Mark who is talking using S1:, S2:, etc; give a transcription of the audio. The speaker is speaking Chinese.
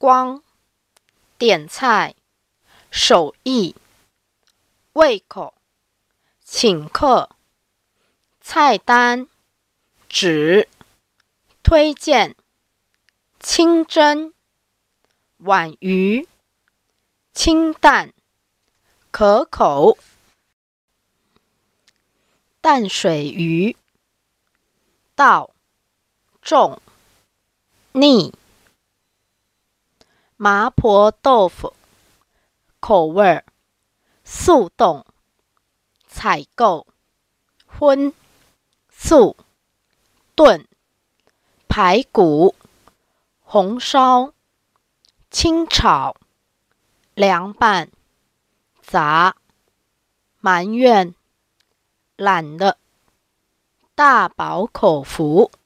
S1: 光、点菜、手艺、胃口、请客、菜单、指、推荐、清蒸、碗鱼、清淡、可口、淡水鱼、道、重、腻、麻婆豆腐、口味、速冻、采购、荤、素、炖、排骨、红烧、清炒、凉拌、杂、埋怨、懒的、大饱口福。